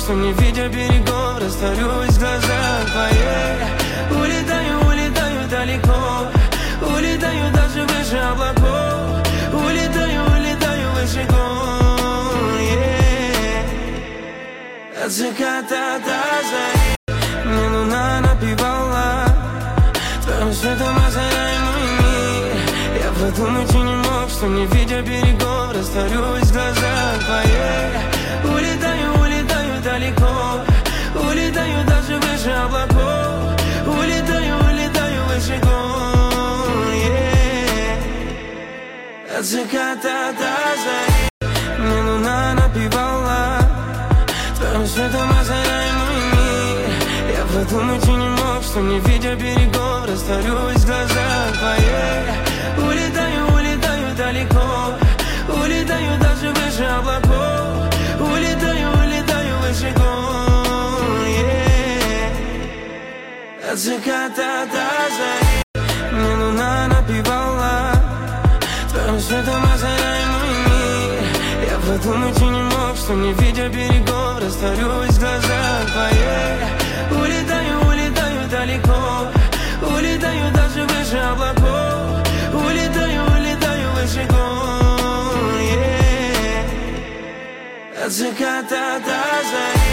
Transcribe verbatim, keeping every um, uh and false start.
что не видя берегов, растворюсь в глазах твоих. Улетаю, улетаю далеко, улетаю даже выше облаков. Улетаю, улетаю выше гор, yeah. От заката до зари мне луна напевала, твоим светом озаряй мой мир. Я подумать и не мог, что не видя берегов, растворюсь в глазах твоих. Улетаю, улетаю далеко, улетаю даже выше облаков. Улетаю, улетаю выше гор, yeah. От заката до зари мне луна напевала, твоим светом озаряй мой мир. Я подумать и не мог, что не видя берегов, растворюсь в глазах твоих. Улетаю, улетаю далеко, улетаю даже выше облаков. Улетаю, улетаю выше гор, yeah. От заката до зари мне луна напевала, твоим светом озаряй мой мир. Я подумать и не мог, что не видя берегов, растворюсь в глазах твоих. Улетаю, улетаю далеко, улетаю даже выше облаков. Улетаю, улетаю выше гор, yeah. От заката до зари.